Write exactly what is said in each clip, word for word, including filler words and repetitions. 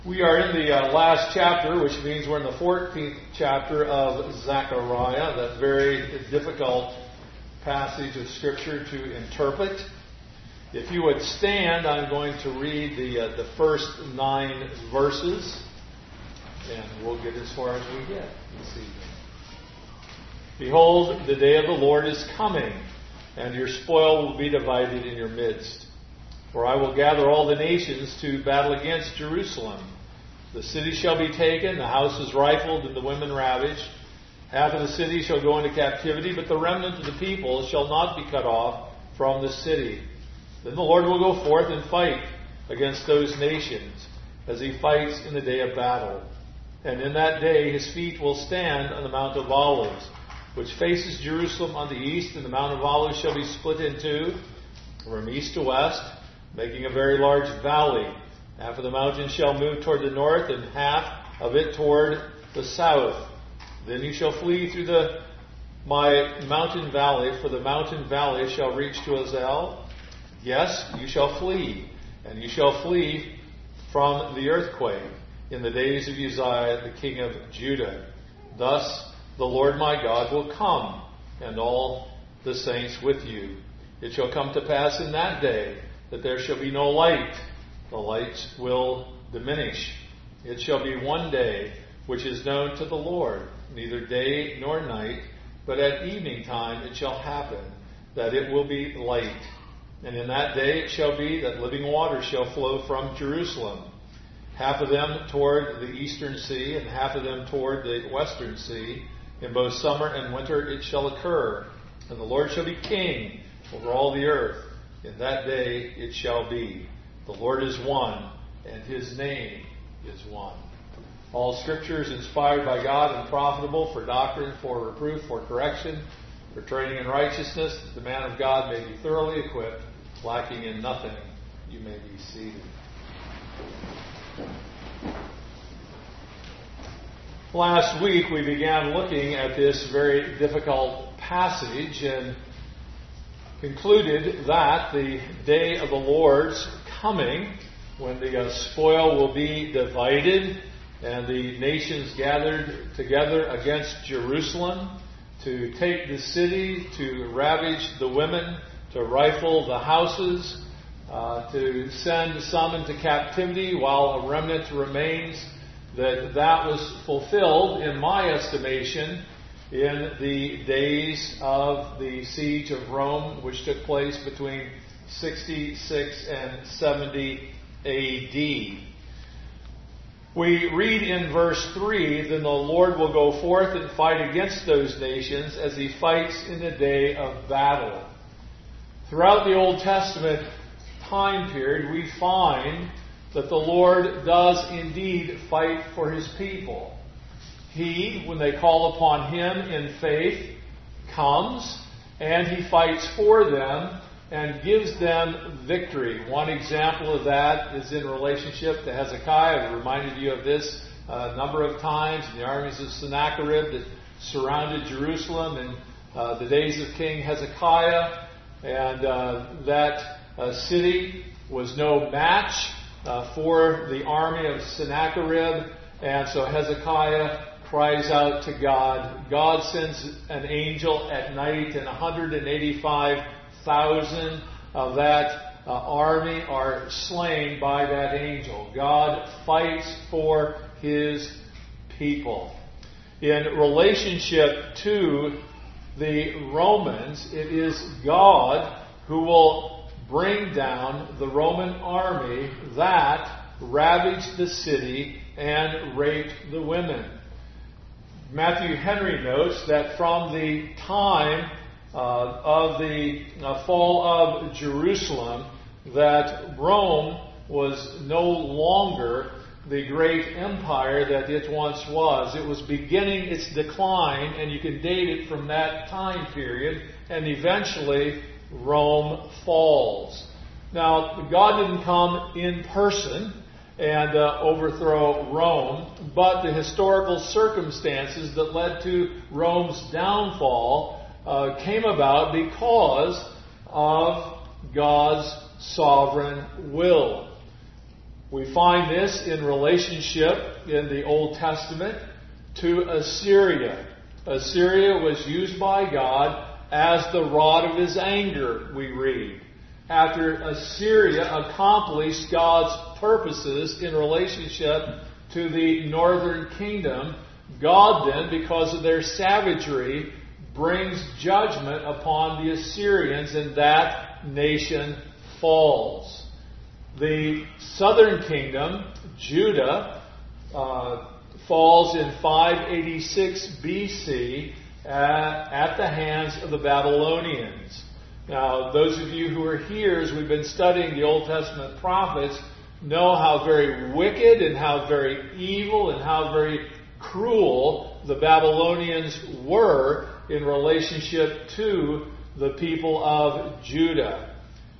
We are in the uh, last chapter, which means we're in the fourteenth chapter of Zechariah, that very difficult passage of Scripture to interpret. If you would stand, I'm going to read the uh, the first nine verses, and we'll get as far as we get this evening. Behold, the day of the Lord is coming, and your spoil will be divided in your midst. For I will gather all the nations to battle against Jerusalem. The city shall be taken, the houses rifled, and the women ravaged. Half of the city shall go into captivity, but the remnant of the people shall not be cut off from the city. Then the Lord will go forth and fight against those nations, as he fights in the day of battle. And in that day his feet will stand on the Mount of Olives, which faces Jerusalem on the east, and the Mount of Olives shall be split in two, from east to west, making a very large valley. Half of the mountain shall move toward the north, and half of it toward the south. Then you shall flee through the my mountain valley, for the mountain valley shall reach to Azel. Yes, you shall flee, and you shall flee from the earthquake in the days of Uzziah, the king of Judah. Thus the Lord my God will come, and all the saints with you. It shall come to pass in that day that there shall be no light. The lights will diminish. It shall be one day which is known to the Lord, neither day nor night, but at evening time it shall happen that it will be light. And in that day it shall be that living water shall flow from Jerusalem, half of them toward the eastern sea, and half of them toward the western sea. In both summer and winter it shall occur, and the Lord shall be king over all the earth. In that day it shall be. The Lord is one, and his name is one. All Scripture is inspired by God and profitable for doctrine, for reproof, for correction, for training in righteousness, that the man of God may be thoroughly equipped, lacking in nothing. You may be seated. Last week we began looking at this very difficult passage and concluded that the day of the Lord's coming, when the uh, spoil will be divided and the nations gathered together against Jerusalem to take the city, to ravage the women, to rifle the houses, uh, to send some into captivity while a remnant remains, that that was fulfilled, in my estimation, in the days of the siege of Rome, which took place between sixty-six and seventy A D. We read in verse three, then the Lord will go forth and fight against those nations as he fights in the day of battle. Throughout the Old Testament time period, we find that the Lord does indeed fight for his people. He, when they call upon him in faith, comes and he fights for them and gives them victory. One example of that is in relationship to Hezekiah. I've reminded you of this a number of times in the armies of Sennacherib that surrounded Jerusalem in uh, the days of King Hezekiah. And uh, that uh, city was no match uh, for the army of Sennacherib. And so Hezekiah cries out to God. God sends an angel at night, and one hundred eighty-five thousand of that uh, army are slain by that angel. God fights for his people. In relationship to the Romans, it is God who will bring down the Roman army that ravaged the city and raped the women. Matthew Henry notes that from the time uh, of the uh, fall of Jerusalem, that Rome was no longer the great empire that it once was. It was beginning its decline, and you can date it from that time period, and eventually Rome falls. Now, God didn't come in person and uh, overthrow Rome, but the historical circumstances that led to Rome's downfall uh, came about because of God's sovereign will. We find this in relationship in the Old Testament to Assyria. Assyria was used by God as the rod of his anger, we read. After Assyria accomplished God's purposes in relationship to the northern kingdom, God then, because of their savagery, brings judgment upon the Assyrians, and that nation falls. The southern kingdom, Judah, uh, falls in five eighty-six B C at, at the hands of the Babylonians. Now, those of you who are here, as we've been studying the Old Testament prophets, know how very wicked and how very evil and how very cruel the Babylonians were in relationship to the people of Judah.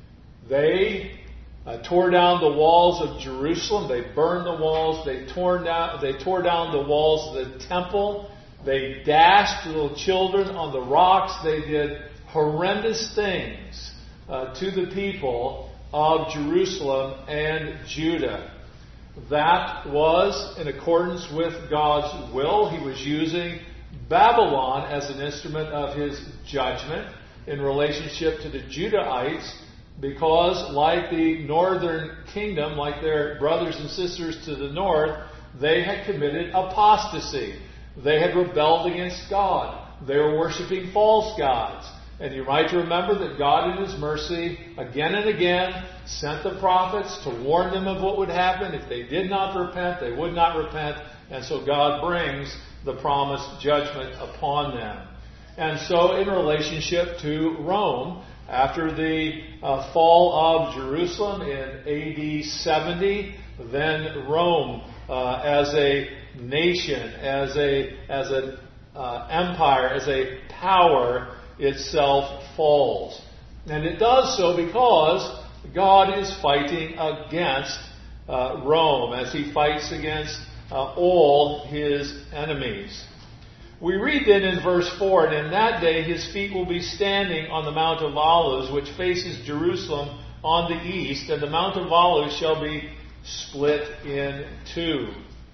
They uh, tore down the walls of Jerusalem. They burned the walls. They tore down. They tore down the walls of the temple. They dashed little children on the rocks. They did horrendous things uh, to the people of Jerusalem and Judah. That was in accordance with God's will. He was using Babylon as an instrument of his judgment in relationship to the Judahites, because like the northern kingdom, like their brothers and sisters to the north, they had committed apostasy. They had rebelled against God. They were worshiping false gods. And you might remember that God in his mercy, again and again, sent the prophets to warn them of what would happen. If they did not repent, they would not repent. And so God brings the promised judgment upon them. And so in relationship to Rome, after the uh, fall of Jerusalem in A D seventy, then Rome uh, as a nation, as a as an uh, empire, as a power itself falls. And it does so because God is fighting against uh, Rome as he fights against uh, all his enemies. We read then in verse four, "And in that day his feet will be standing on the Mount of Olives, which faces Jerusalem on the east, and the Mount of Olives shall be split in two."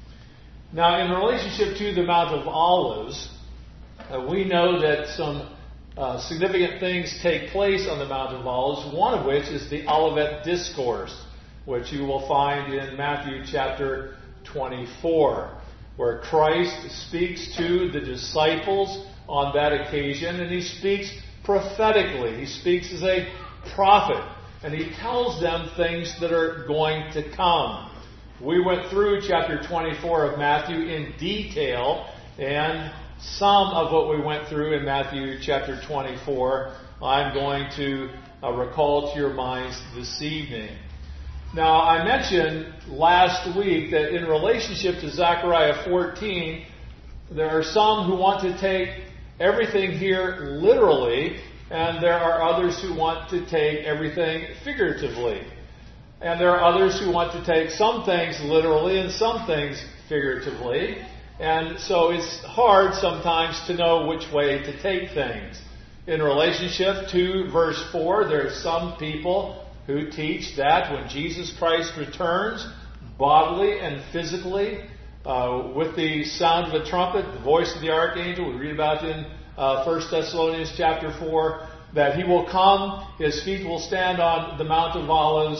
Now, in relationship to the Mount of Olives, uh, we know that some uh, significant things take place on the Mount of Olives, one of which is the Olivet Discourse, which you will find in Matthew chapter twenty-four, where Christ speaks to the disciples on that occasion, and he speaks prophetically. He speaks as a prophet, and he tells them things that are going to come. We went through chapter twenty-four of Matthew in detail, and some of what we went through in Matthew chapter twenty-four I'm going to uh, recall to your minds this evening. Now, I mentioned last week that in relationship to Zechariah fourteen, there are some who want to take everything here literally, and there are others who want to take everything figuratively. And there are others who want to take some things literally and some things figuratively. And so it's hard sometimes to know which way to take things. In relationship to verse four, there are some people who teach that when Jesus Christ returns, bodily and physically, uh, with the sound of a trumpet, the voice of the archangel, we read about in uh, First Thessalonians chapter four, that he will come, his feet will stand on the Mount of Olives,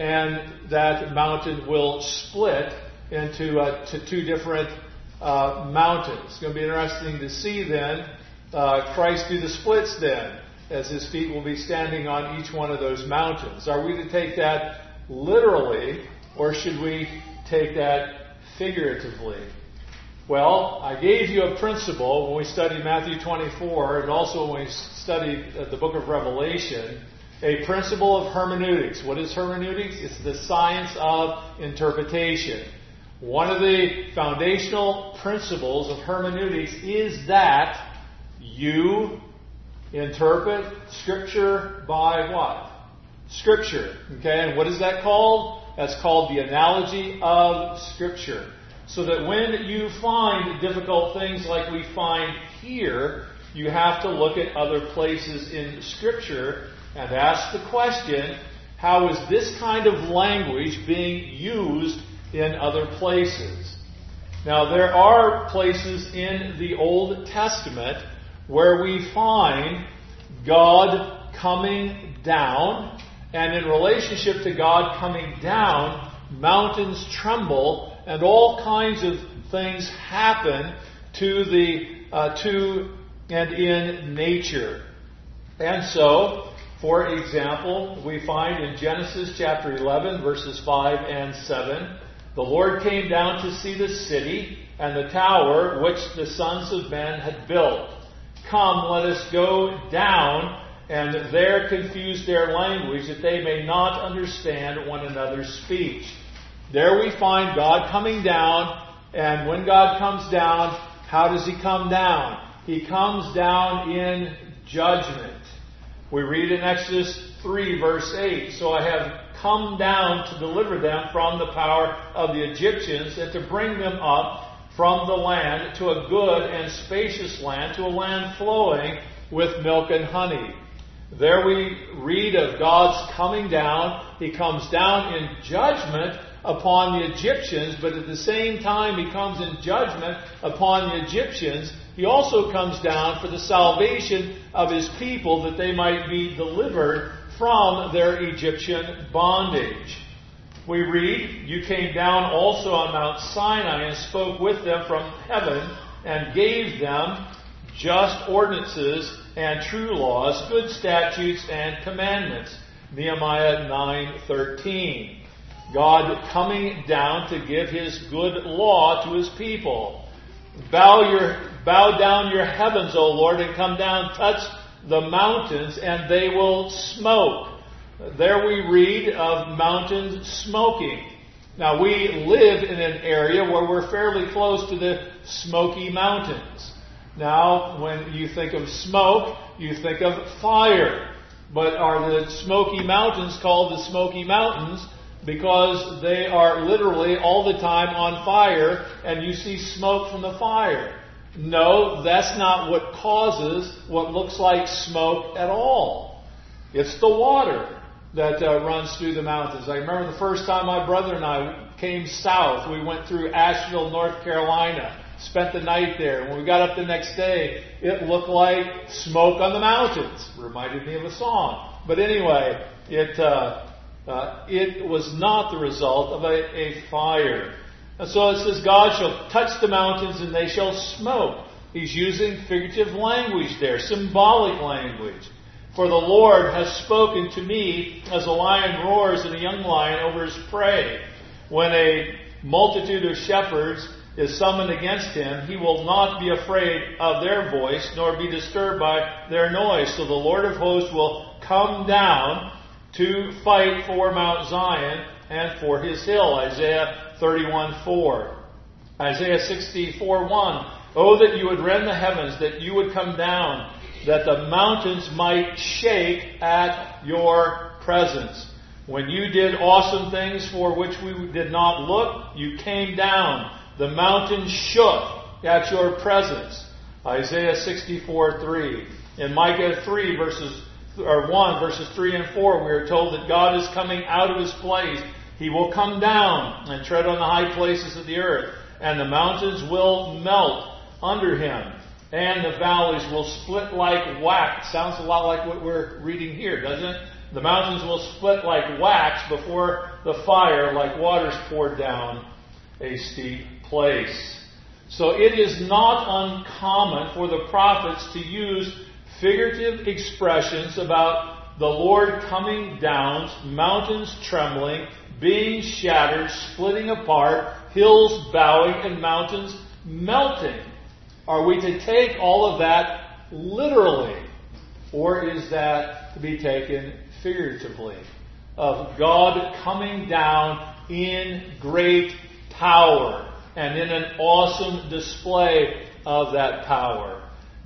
and that mountain will split into uh, to two different uh, mountains. It's going to be interesting to see then uh, Christ do the splits then, as his feet will be standing on each one of those mountains. Are we to take that literally, or should we take that figuratively? Well, I gave you a principle when we studied Matthew twenty-four, and also when we studied the book of Revelation, a principle of hermeneutics. What is hermeneutics? It's the science of interpretation. One of the foundational principles of hermeneutics is that you interpret Scripture by what? Scripture. Okay, and what is that called? That's called the analogy of Scripture. So that when you find difficult things like we find here, you have to look at other places in Scripture and ask the question, How is this kind of language being used in other places? Now, there are places in the Old Testament where we find God coming down, and in relationship to God coming down, mountains tremble, and all kinds of things happen to the uh, to and in nature. And so, for example, we find in Genesis chapter eleven, verses five and seven, the Lord came down to see the city and the tower which the sons of men had built. Come, let us go down and there confuse their language, that they may not understand one another's speech. There we find God coming down, and when God comes down, how does He come down? He comes down in judgment. We read in Exodus three, verse eight, "So I have come down to deliver them from the power of the Egyptians, and to bring them up from the land to a good and spacious land, to a land flowing with milk and honey." There we read of God's coming down. He comes down in judgment upon the Egyptians, but at the same time He comes in judgment upon the Egyptians, He also comes down for the salvation of His people, that they might be delivered from their Egyptian bondage. We read, "You came down also on Mount Sinai and spoke with them from heaven and gave them just ordinances and true laws, good statutes and commandments." Nehemiah nine thirteen. God coming down to give His good law to His people. Bow your bow down your heavens, O Lord, and come down, touch the mountains, and they will smoke. There we read of mountains smoking. Now, we live in an area where we're fairly close to the Smoky Mountains. Now, when you think of smoke, you think of fire. But are the Smoky Mountains called the Smoky Mountains because they are literally all the time on fire and you see smoke from the fire? No, that's not what causes what looks like smoke at all. It's the water that uh, runs through the mountains. I remember the first time my brother and I came south, we went through Asheville, North Carolina, spent the night there. When we got up the next day, it looked like smoke on the mountains. Reminded me of a song. But anyway, it uh, uh, it was not the result of a, a fire. And so it says, God shall touch the mountains and they shall smoke. He's using figurative language there, symbolic language. For the Lord has spoken to me as a lion roars and a young lion over his prey. When a multitude of shepherds is summoned against him, he will not be afraid of their voice, nor be disturbed by their noise. So the Lord of hosts will come down to fight for Mount Zion and for his hill. Isaiah thirty-one four. Isaiah sixty-four one. Oh, that you would rend the heavens, that you would come down, that the mountains might shake at your presence. When you did awesome things for which we did not look, you came down. The mountains shook at your presence. Isaiah sixty-four three. In Micah three verses or one verses three and four, we are told that God is coming out of his place. He will come down and tread on the high places of the earth, and the mountains will melt under him, and the valleys will split like wax. Sounds a lot like what we're reading here, doesn't it? The mountains will split like wax before the fire, like waters poured down a steep place. So it is not uncommon for the prophets to use figurative expressions about the Lord coming down, mountains trembling, being shattered, splitting apart, hills bowing, and mountains melting. Are we to take all of that literally? Or is that to be taken figuratively? Of God coming down in great power and in an awesome display of that power.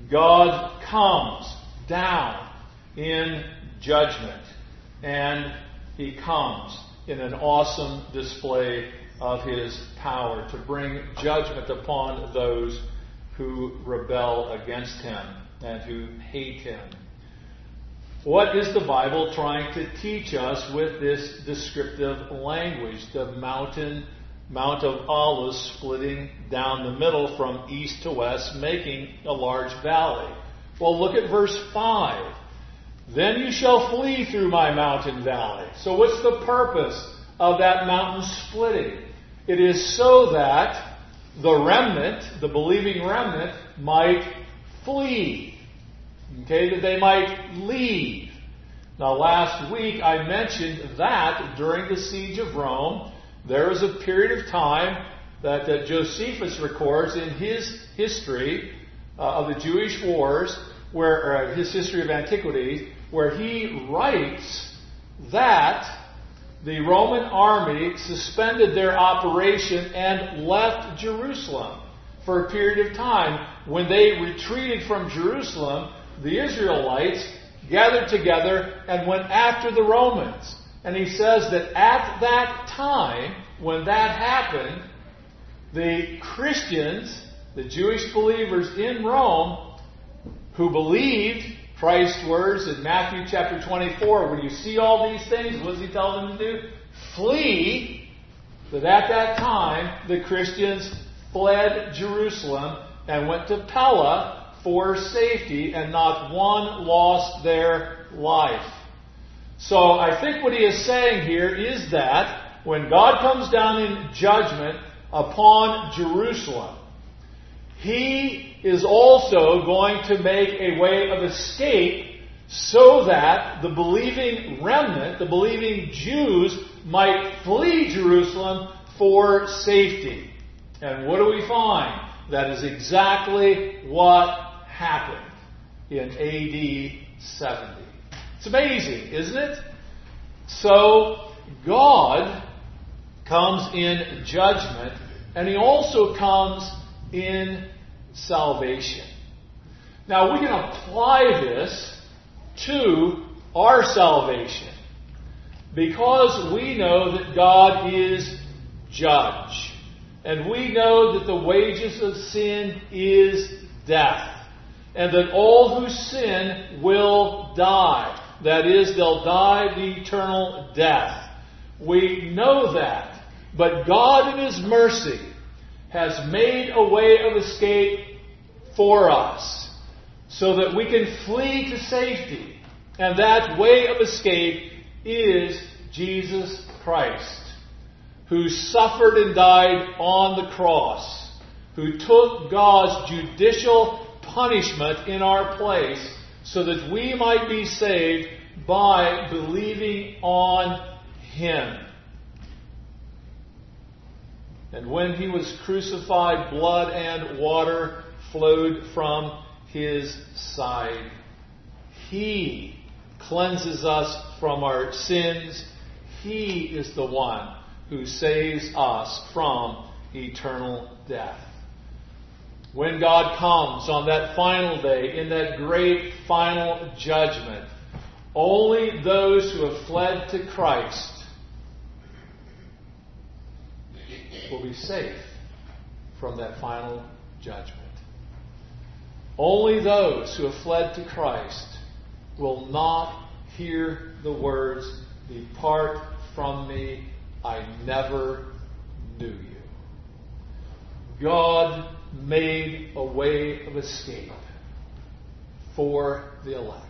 God comes down in judgment, and he comes in an awesome display of his power to bring judgment upon those who rebel against him and who hate him. What is the Bible trying to teach us with this descriptive language? The mountain, Mount of Olives splitting down the middle from east to west, making a large valley. Well, look at verse five. Then you shall flee through my mountain valley. So what's the purpose of that mountain splitting? It is so that the remnant, the believing remnant, might flee. Okay, that they might leave. Now, last week I mentioned that during the siege of Rome, there was a period of time that uh, Josephus records in his history uh, of the Jewish wars, where uh, his history of antiquity, where he writes that the Roman army suspended their operation and left Jerusalem for a period of time. When they retreated from Jerusalem, the Israelites gathered together and went after the Romans. And he says that at that time, when that happened, the Christians, the Jewish believers in Rome, who believed Christ's words in Matthew chapter twenty-four, when you see all these things, what does he tell them to do? Flee. That at that time, the Christians fled Jerusalem and went to Pella for safety, and not one lost their life. So I think what he is saying here is that when God comes down in judgment upon Jerusalem, he is also going to make a way of escape so that the believing remnant, the believing Jews, might flee Jerusalem for safety. And what do we find? That is exactly what happened in A D seventy. It's amazing, isn't it? So, God comes in judgment, and he also comes in salvation. Now, we can apply this to our salvation, because we know that God is judge, and we know that the wages of sin is death, and that all who sin will die. That is, they'll die the eternal death. We know that. But God in His mercy has made a way of escape for us so that we can flee to safety. And that way of escape is Jesus Christ, who suffered and died on the cross, who took God's judicial punishment in our place so that we might be saved by believing on Him. And when He was crucified, blood and water flowed from His side. He cleanses us from our sins. He is the one who saves us from eternal death. When God comes on that final day, in that great final judgment, only those who have fled to Christ will be safe from that final judgment. Only those who have fled to Christ will not hear the words, "Depart from me, I never knew you." God made a way of escape for the elect.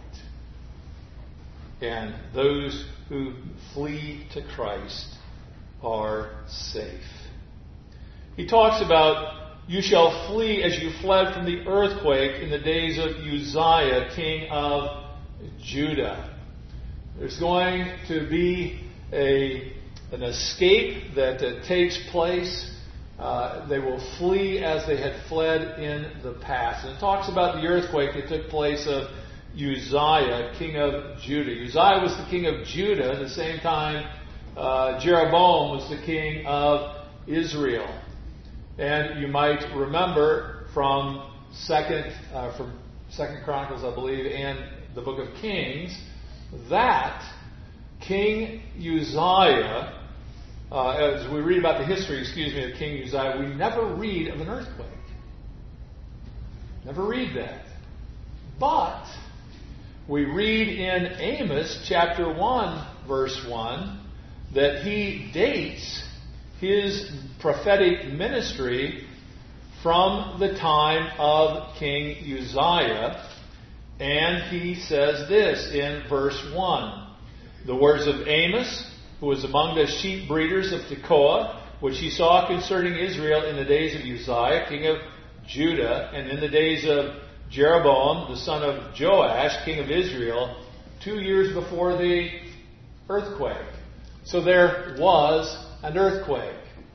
And those who flee to Christ are safe. He talks about, "You shall flee as you fled from the earthquake in the days of Uzziah, king of Judah." There's going to be a, an escape that uh, takes place. Uh, they will flee as they had fled in the past. And it talks about the earthquake that took place of Uzziah, king of Judah. Uzziah was the king of Judah at the same time uh, Jeroboam was the king of Israel. And you might remember from Second, uh, from Second Chronicles, I believe, and the Book of Kings, that King Uzziah, uh, as we read about the history, excuse me, of King Uzziah, we never read of an earthquake. Never read that. But We read in Amos chapter one, verse one, that he dates his prophetic ministry from the time of King Uzziah. And he says this in verse one. The words of Amos, who was among the sheep breeders of Tekoa, which he saw concerning Israel in the days of Uzziah, king of Judah, and in the days of Jeroboam, the son of Joash, king of Israel, two years before the earthquake. So there was an earthquake.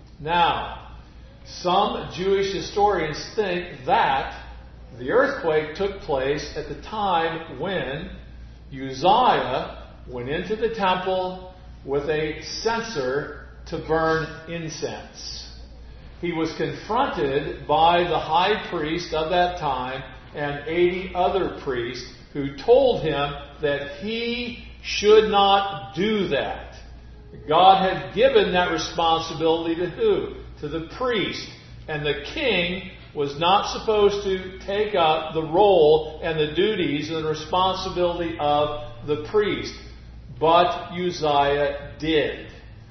Now, some Jewish historians think that the earthquake took place at the time when Uzziah went into the temple with a censer to burn incense. He was confronted by the high priest of that time and eighty other priests who told him that he should not do that. God had given that responsibility to who? To the priest. And the king was not supposed to take up the role and the duties and the responsibility of the priest. But Uzziah did.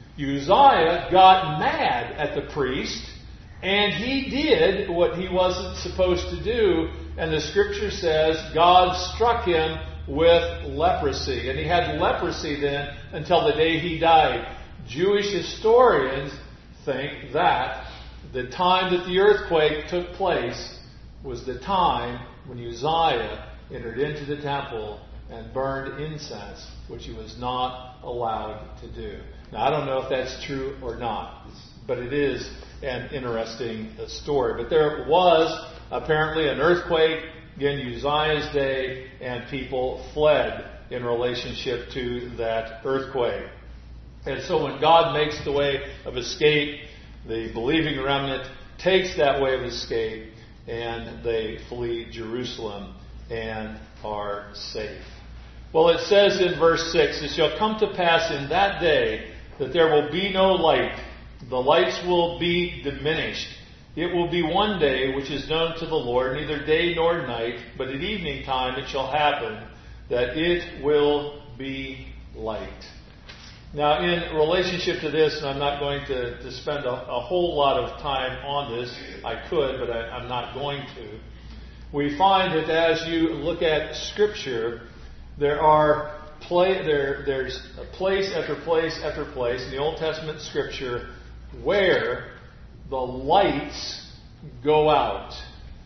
Uzziah got mad at the priest, and he did what he wasn't supposed to do. And the scripture says God struck him with leprosy. And he had leprosy then until the day he died. Jewish historians think that the time that the earthquake took place was the time when Uzziah entered into the temple and burned incense, which he was not allowed to do. Now, I don't know if that's true or not, but it is an interesting story. But there was apparently an earthquake in Uzziah's day, and people fled in relationship to that earthquake. And so when God makes the way of escape, the believing remnant takes that way of escape, and they flee Jerusalem and are safe. Well, it says in verse six, "It shall come to pass in that day that there will be no light. The lights will be diminished. It will be one day which is known to the Lord, neither day nor night, but at evening time it shall happen that it will be light." Now, in relationship to this, and I'm not going to, to spend a, a whole lot of time on this. I could, but I, I'm not going to. We find that as you look at Scripture, there are play, there, there's a place after place after place in the Old Testament Scripture where the lights go out.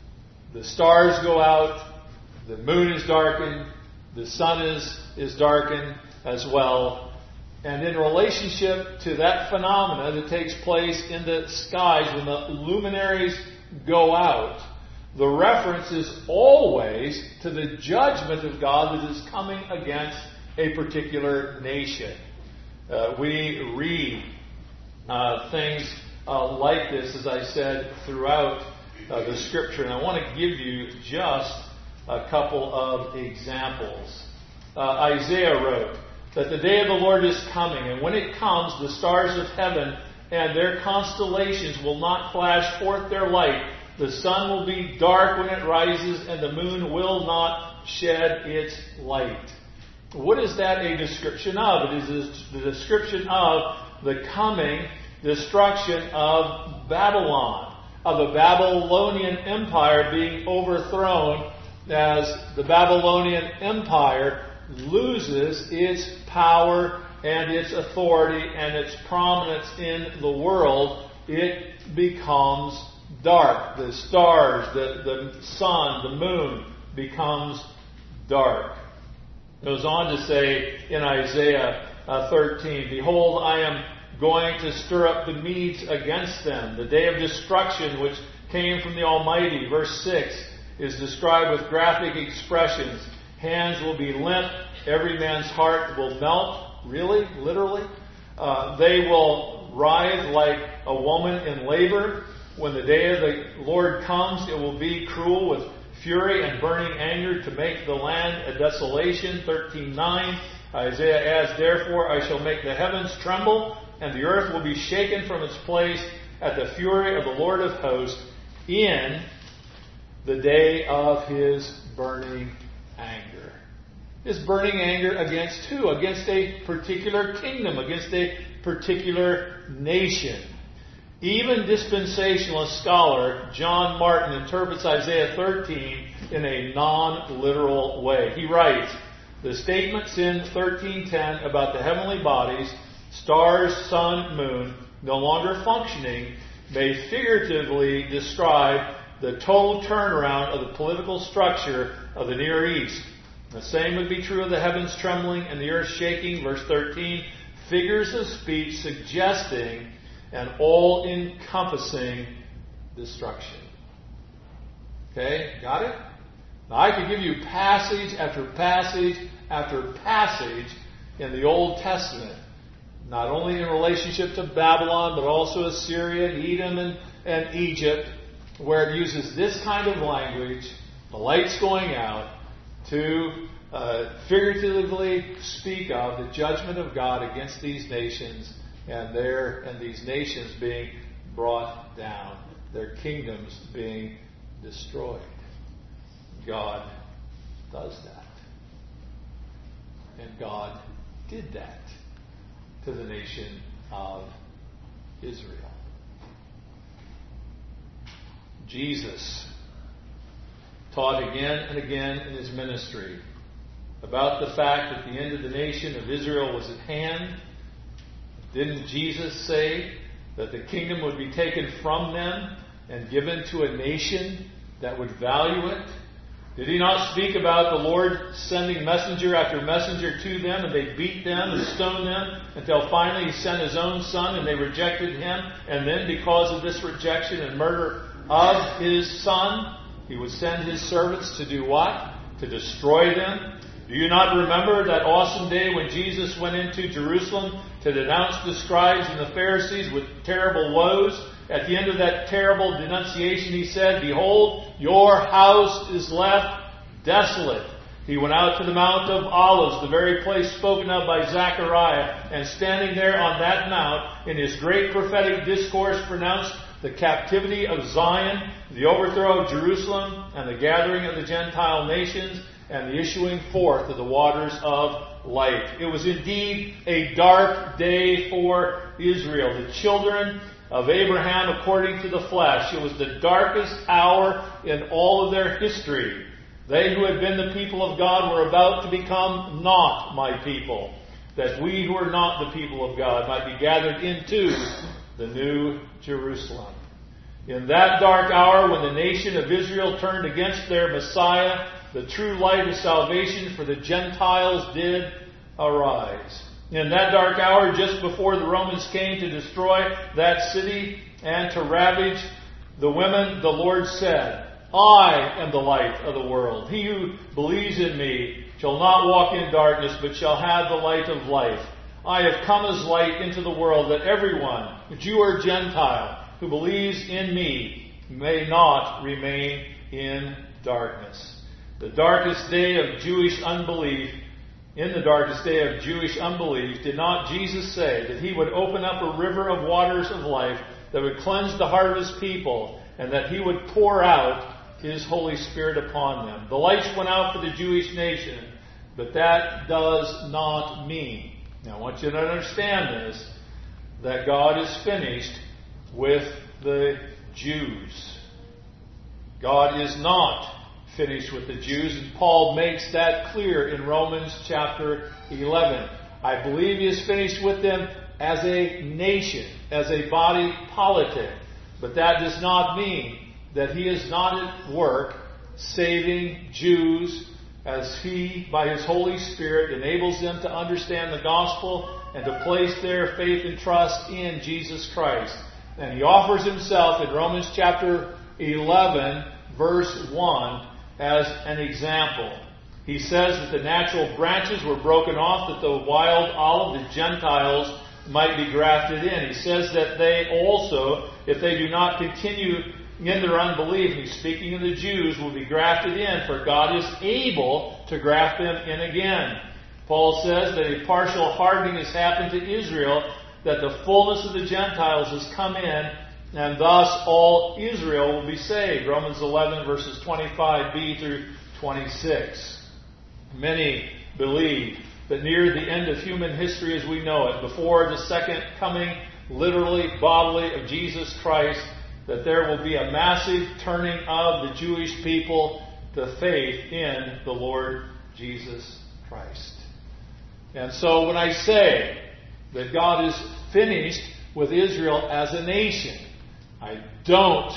The stars go out, the moon is darkened, the sun is, is darkened as well. And in relationship to that phenomena that takes place in the skies when the luminaries go out, the reference is always to the judgment of God that is coming against a particular nation. Uh, we read uh, things uh, like this, as I said, throughout uh, the Scripture. And I want to give you just a couple of examples. Uh, Isaiah wrote that the day of the Lord is coming, and when it comes, the stars of heaven and their constellations will not flash forth their light. The sun will be dark when it rises, and the moon will not shed its light. What is that a description of? It is the description of the coming destruction of Babylon, of the Babylonian Empire being overthrown as the Babylonian Empire loses its power and its authority and its prominence in the world. It becomes dark. The stars, the, the sun, the moon becomes dark. It goes on to say in Isaiah uh, thirteen, "Behold, I am going to stir up the Medes against them. The day of destruction which came from the Almighty." Verse six is described with graphic expressions. Hands will be limp. Every man's heart will melt. Really? Literally? Uh, they will writhe like a woman in labor. When the day of the Lord comes, it will be cruel with fury and burning anger to make the land a desolation. thirteen nine. Isaiah adds, "Therefore I shall make the heavens tremble, and the earth will be shaken from its place at the fury of the Lord of hosts in the day of his burning anger." His burning anger against who? Against a particular kingdom, against a particular nation. Even dispensationalist scholar John Martin interprets Isaiah thirteen in a non-literal way. He writes, the statements in thirteen ten about the heavenly bodies, stars, sun, moon, no longer functioning, may figuratively describe the total turnaround of the political structure of the Near East. The same would be true of the heavens trembling and the earth shaking. Verse thirteen, figures of speech suggesting an all-encompassing destruction. Okay, got it? Now I could give you passage after passage after passage in the Old Testament, not only in relationship to Babylon, but also Assyria, Edom, and, and Egypt, where it uses this kind of language, the lights going out, to uh, figuratively speak of the judgment of God against these nations, and their and these nations being brought down, their kingdoms being destroyed. God does that. And God did that to the nation of Israel. Jesus taught again and again in his ministry about the fact that the end of the nation of Israel was at hand. Didn't Jesus say that the kingdom would be taken from them and given to a nation that would value it? Did he not speak about the Lord sending messenger after messenger to them, and they beat them and stoned them until finally he sent his own son and they rejected him, and then because of this rejection and murder of his son, he would send his servants to do what? To destroy them. Do you not remember that awesome day when Jesus went into Jerusalem to denounce the scribes and the Pharisees with terrible woes? At the end of that terrible denunciation, he said, behold, your house is left desolate. He went out to the Mount of Olives, the very place spoken of by Zechariah, and standing there on that mount, in his great prophetic discourse, pronounced the captivity of Zion, the overthrow of Jerusalem, and the gathering of the Gentile nations, and the issuing forth of the waters of life. It was indeed a dark day for Israel, the children of Abraham according to the flesh. It was the darkest hour in all of their history. They who had been the people of God were about to become not my people, that we who are not the people of God might be gathered into the new Jerusalem. In that dark hour when the nation of Israel turned against their Messiah, the true light of salvation for the Gentiles did arise. In that dark hour, just before the Romans came to destroy that city and to ravage the women, the Lord said, I am the light of the world. He who believes in me shall not walk in darkness, but shall have the light of life. I have come as light into the world, that everyone, Jew or Gentile, who believes in me may not remain in darkness. The darkest day of Jewish unbelief, in the darkest day of Jewish unbelief, did not Jesus say that he would open up a river of waters of life that would cleanse the heart of his people, and that he would pour out his Holy Spirit upon them? The lights went out for the Jewish nation, but that does not mean, now I want you to understand this, that God is finished with the Jews. God is not finished with the Jews, and Paul makes that clear in Romans chapter eleven. I believe he is finished with them as a nation, as a body politic, but that does not mean that he is not at work saving Jews as he, by his Holy Spirit, enables them to understand the gospel and to place their faith and trust in Jesus Christ. And he offers himself in Romans chapter eleven, verse one, as an example. He says that the natural branches were broken off, that the wild olive, the Gentiles, might be grafted in. He says that they also, if they do not continue in their unbelief, he's speaking of the Jews, will be grafted in, for God is able to graft them in again. Paul says that a partial hardening has happened to Israel, that the fullness of the Gentiles has come in, and thus all Israel will be saved. Romans eleven, verses twenty-five b through twenty-six. Many believe that near the end of human history as we know it, before the second coming, literally, bodily, of Jesus Christ, that there will be a massive turning of the Jewish people to faith in the Lord Jesus Christ. And so when I say that God is finished with Israel as a nation, I don't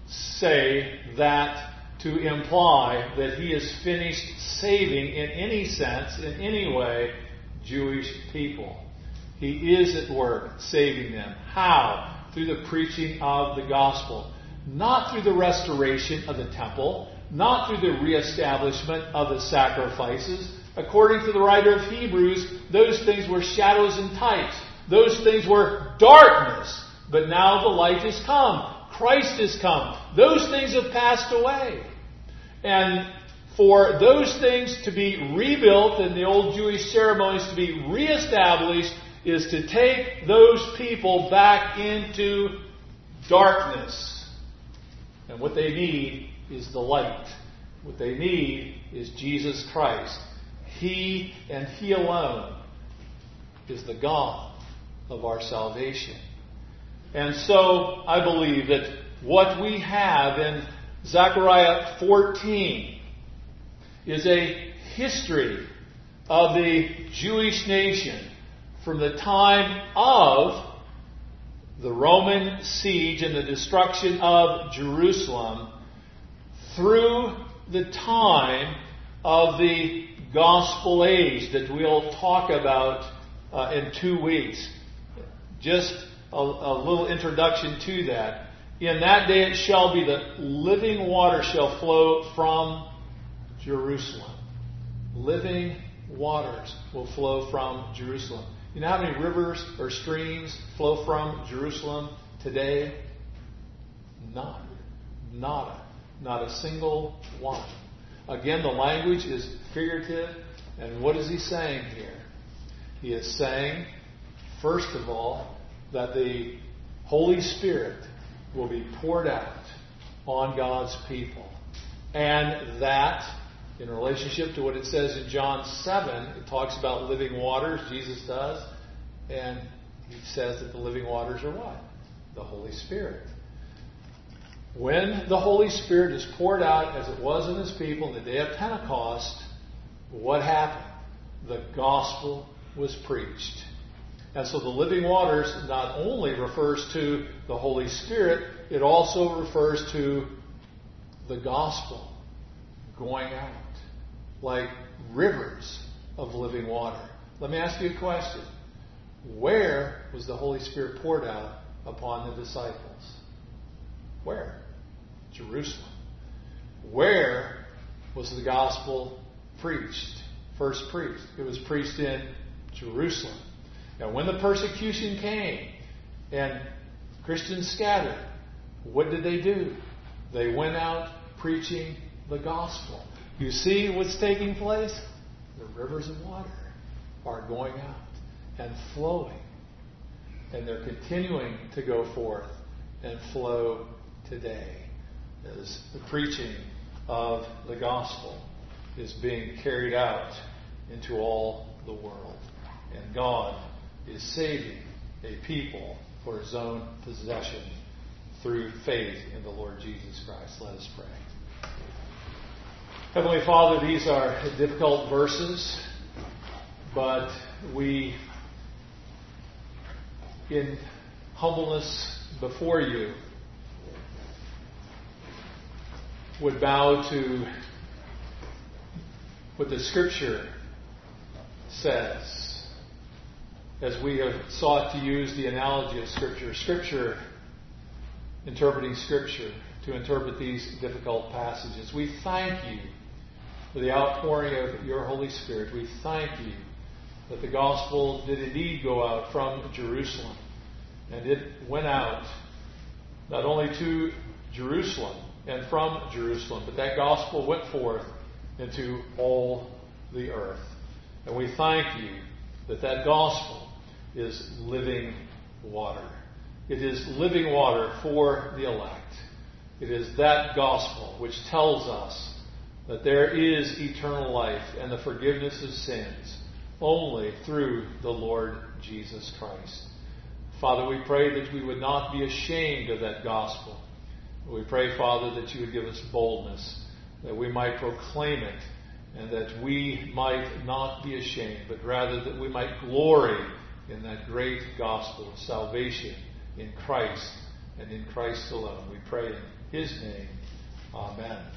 say that to imply that He is finished saving in any sense, in any way, Jewish people. He is at work saving them. How? Through the preaching of the gospel. Not through the restoration of the temple, not through the reestablishment of the sacrifices. According to the writer of Hebrews, those things were shadows and types. Those things were darkness. But now the light has come. Christ has come. Those things have passed away. And for those things to be rebuilt and the old Jewish ceremonies to be reestablished is to take those people back into darkness. And what they need is the light. What they need is Jesus Christ. He and He alone is the God of our salvation. And so I believe that what we have in Zechariah fourteen is a history of the Jewish nation from the time of the Roman siege and the destruction of Jerusalem through the time of the gospel age that we'll talk about uh, in two weeks. Just a, a little introduction to that. In that day it shall be that living water shall flow from Jerusalem. Living waters will flow from Jerusalem. You know how many rivers or streams flow from Jerusalem today? None. Nada. Not a single one. Again, the language is figurative. And what is he saying here? He is saying, first of all, that the Holy Spirit will be poured out on God's people. And that, in relationship to what it says in John seven, it talks about living waters, Jesus does, and he says that the living waters are what? The Holy Spirit. When the Holy Spirit is poured out, as it was in His people in the day of Pentecost, what happened? The gospel was preached. And so the living waters not only refers to the Holy Spirit, it also refers to the gospel going out like rivers of living water. Let me ask you a question. Where was the Holy Spirit poured out upon the disciples? Where? Jerusalem. Where was the gospel preached? First preached. It was preached in Jerusalem. Now, when the persecution came and Christians scattered, what did they do? They went out preaching the gospel. You see what's taking place? The rivers of water are going out and flowing. And they're continuing to go forth and flow today as the preaching of the gospel is being carried out into all the world. And God is saving a people for His own possession through faith in the Lord Jesus Christ. Let us pray. Heavenly Father, these are difficult verses, but we, in humbleness before You, would bow to what the Scripture says. As we have sought to use the analogy of Scripture, Scripture, interpreting Scripture, to interpret these difficult passages. We thank You for the outpouring of Your Holy Spirit. We thank You that the gospel did indeed go out from Jerusalem. And it went out not only to Jerusalem and from Jerusalem, but that gospel went forth into all the earth. And we thank You that that gospel is living water. It is living water for the elect. It is that gospel which tells us that there is eternal life and the forgiveness of sins only through the Lord Jesus Christ. Father, we pray that we would not be ashamed of that gospel. We pray, Father, that you would give us boldness, that we might proclaim it, and that we might not be ashamed, but rather that we might glory in that great gospel of salvation in Christ and in Christ alone. We pray in his name. Amen.